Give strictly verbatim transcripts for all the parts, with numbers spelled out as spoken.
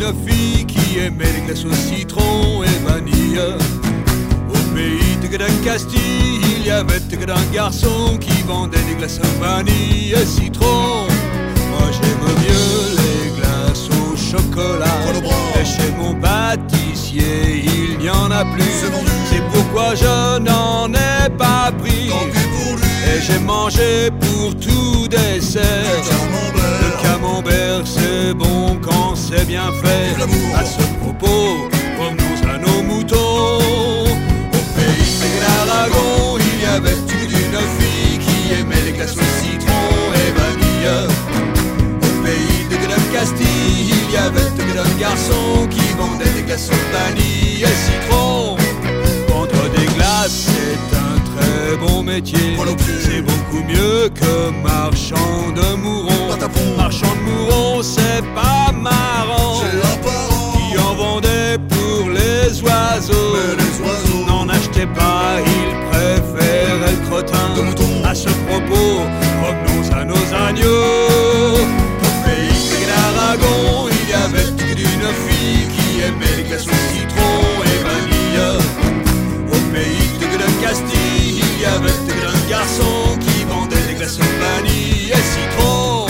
d'une fille qui aimait les glaces au citron et vanille. Au pays de Castille, il y avait un garçon qui vendait des glaces au vanille et citron. Moi j'aime mieux les glaces au chocolat. Et chez mon pâtissier, il n'y en a plus. C'est pourquoi je n'en ai pas pris. Et j'ai mangé pour tout dessert. Le camembert c'est bon quand c'est bien fait. À ce propos, revenons à nos moutons. Au pays de l'Aragon, il y avait toute une fille qui aimait les glaces au citron et vanille. Au pays de Castille, il y avait un garçon qui vendait des glaces au vanille et citron. Vendre des glaces, c'est un très bon métier. C'est beaucoup mieux que marchand de mourons. Marchand de mourons, c'est pas marrant. Qui en vendait pour les oiseaux. N'en achetait pas, il préférait le crottin. À ce propos, revenons à nos agneaux. Au pays de l'Aragon, il y avait une fille qui aimait les glaces au citron et vanille. Au pays de Castille, il y avait un garçon qui vendait des glaces au vanille et citron.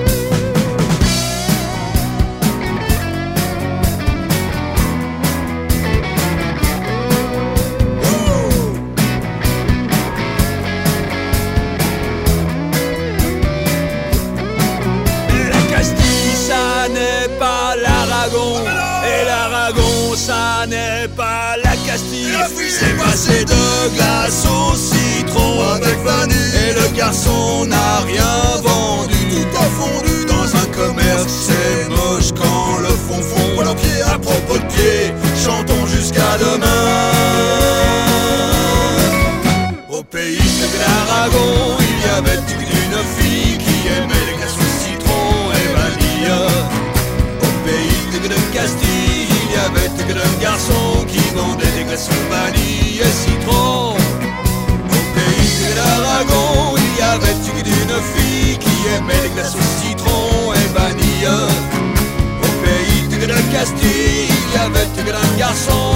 Et l'Aragon, ça n'est pas la Castille. C'est passé de glace au citron avec vanille. Et le garçon n'a rien vendu. Tout a fondu dans un commerce. C'est moche quand le fond fond. À propos de pied, chantons jusqu'à demain. Au pays de l'Aragon, il y avait une fille qui aimait les glaces au citron et vanille. De Castille, il y avait un garçon qui vendait des glaces au vanille et citron. Au pays de l'Aragon, il y avait une fille qui aimait les glaces au citron et vanille. Au pays de Castille, il y avait un garçon